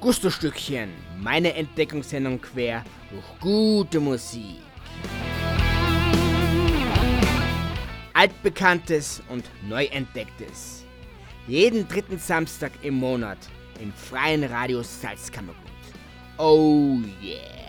Gusto-Stückchen, meine Entdeckungssendung quer durch gute Musik. Altbekanntes und Neuentdecktes. Jeden dritten Samstag im Monat im freien Radio Salzkammergut. Oh yeah!